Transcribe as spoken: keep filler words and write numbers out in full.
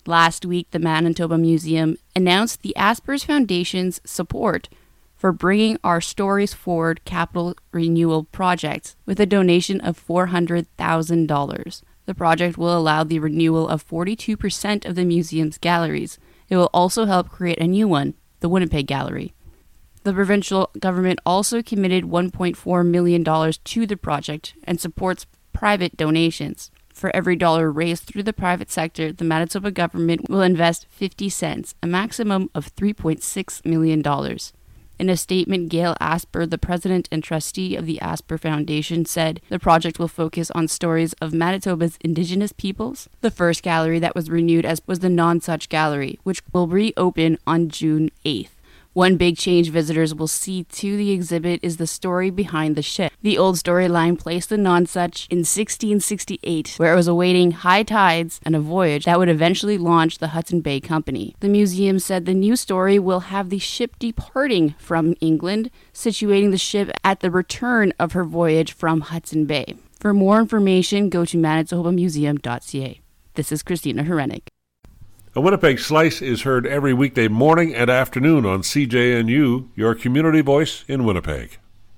Last week, the Manitoba Museum announced the Aspers Foundation's support for bringing Our Stories Forward capital renewal project with a donation of four hundred thousand dollars. The project will allow the renewal of forty-two percent of the museum's galleries. It will also help create a new one, the Winnipeg Gallery. The provincial government also committed one point four million dollars to the project and supports private donations. For every dollar raised through the private sector, the Manitoba government will invest fifty cents, a maximum of three point six million dollars. In a statement, Gail Asper, the president and trustee of the Asper Foundation, said the project will focus on stories of Manitoba's Indigenous peoples. The first gallery that was renewed as was the Nonsuch Gallery, which will reopen on June eighth. One big change visitors will see to the exhibit is the story behind the ship. The old storyline placed the Nonsuch in sixteen sixty-eight, where it was awaiting high tides and a voyage that would eventually launch the Hudson Bay Company. The museum said the new story will have the ship departing from England, situating the ship at the return of her voyage from Hudson Bay. For more information, go to manitoba museum dot c a. This is Christina Herenik. A Winnipeg Slice is heard every weekday morning and afternoon on C J N U, your community voice in Winnipeg.